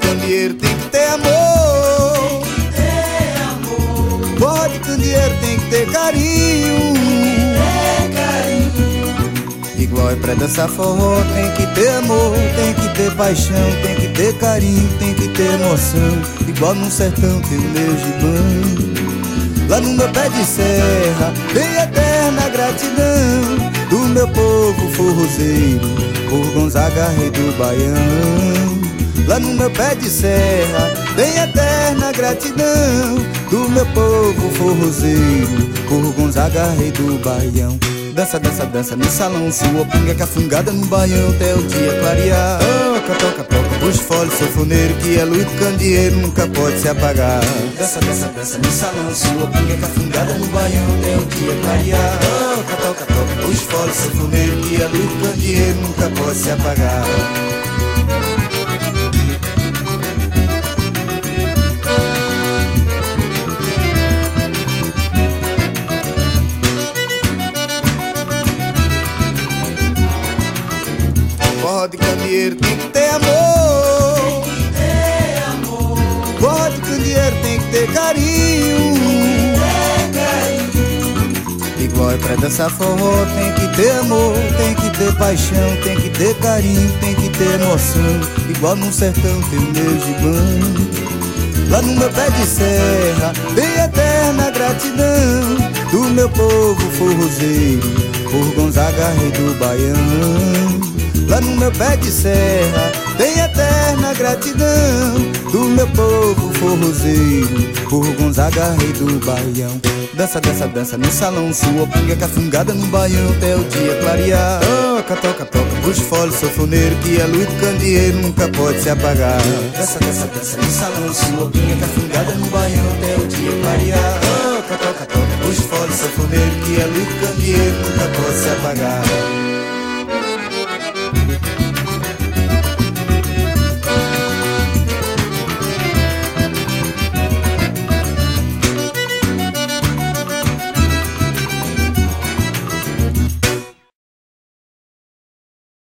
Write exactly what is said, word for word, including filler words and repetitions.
candeeiro tem que ter amor. Forró de candeeiro tem que ter carinho. Igual é pra dançar forró, tem que ter amor, tem que ter paixão, tem que ter carinho, tem que ter emoção. Igual no sertão tem o meu gibão. Lá no meu pé de serra tem eterna gratidão do meu povo forrozeiro, por Gonzaga, rei do Baião. Lá no meu pé de serra tem eterna gratidão do meu povo forrozeiro, por Gonzaga, rei do Baião. Dança, dança, dança no salão, sua pinga cafungada no baião até o dia clarear. Toca, toca, toca, puxa fole, sanfoneiro, que a luz do candeeiro nunca pode se apagar. Dança, dança, dança no salão, sua pinga cafungada no baião até o dia clarear. Toca, toca, toca, puxa fole, sanfoneiro, que a luz do candeeiro nunca pode se apagar. Forró de candeeiro tem que ter amor. Forró de candeeiro tem que ter carinho. Igual é pra dançar forró, tem que ter amor, tem que ter paixão, tem que ter carinho, tem que ter emoção. Igual no sertão tem o meu gibão. Lá no meu pé de serra tem eterna gratidão do meu povo forrozeiro, por Gonzaga, rei do Baião. Lá no meu pé de serra tem eterna gratidão do meu povo forrozeiro, por Gonzaga, rei do Baião. Dança, dança, dança no salão, sua pinga cafungada no baião até o dia clarear. Toca, toca, toca, puxa fole, sanfoneiro, que a luz do candeeiro nunca pode se apagar. Dança, dança, dança no salão, sua pinga cafungada no baião até o dia clarear. Toca, toca, toca, puxa fole, sanfoneiro, que a luz do candeeiro nunca pode se apagar.